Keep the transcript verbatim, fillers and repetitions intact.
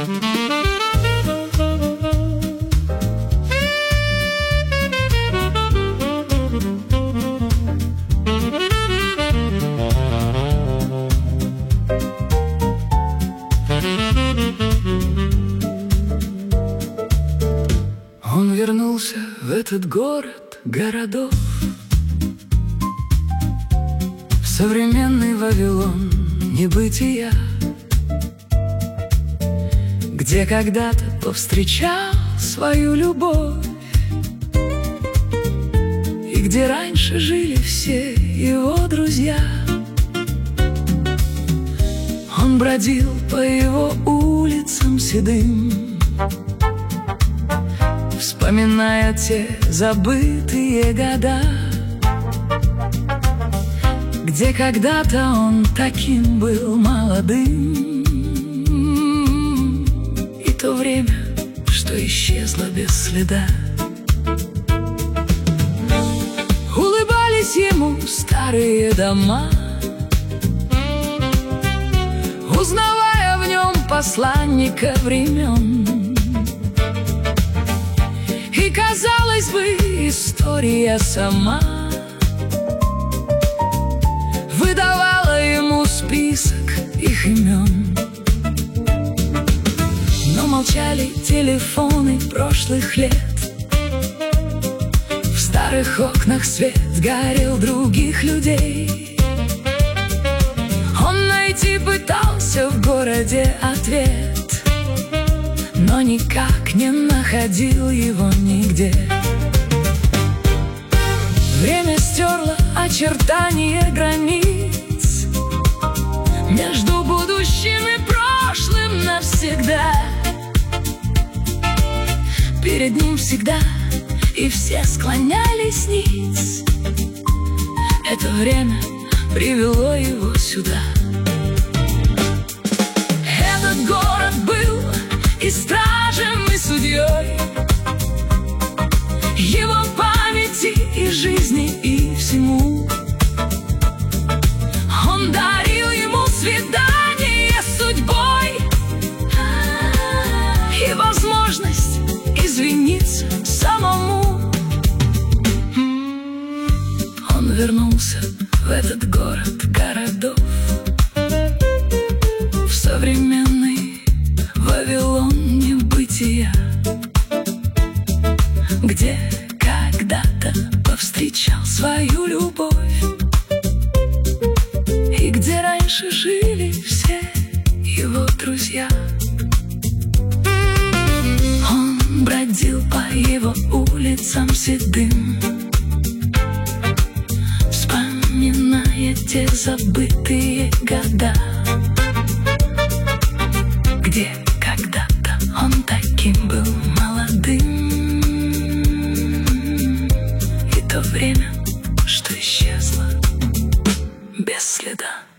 Он вернулся в этот город городов, в современный Вавилон небытия, где когда-то повстречал свою любовь, и где раньше жили все его друзья. Он бродил по его улицам седым, вспоминая те забытые года, где когда-то он таким был молодым, и то время, что исчезло без следа. Улыбались ему старые дома, узнавая в нем посланника времен. И, казалось бы, история сама выдавала ему список их имен. Но молчали телефоны прошлых лет, в старых окнах свет горел других людей. Он найти пытался в городе ответ, но никак не находил его нигде. Время стерло очертания границ между будущим и прошлым навсегда. Перед ним всегда и все склонялись ниц. Это время привело его сюда. Этот город был и стражем, и судьей его памяти и жизни, и всему. Он дарил ему свидание с судьбой и возможность извиниться самому. Он вернулся в этот город городов, в современный Вавилон небытия, где когда-то повстречал свою любовь, и где раньше жили все его друзья. Он бродил по его улицам седым, вспоминая те забытые года, где когда-то он таким был молодым, и то время, что исчезло без следа.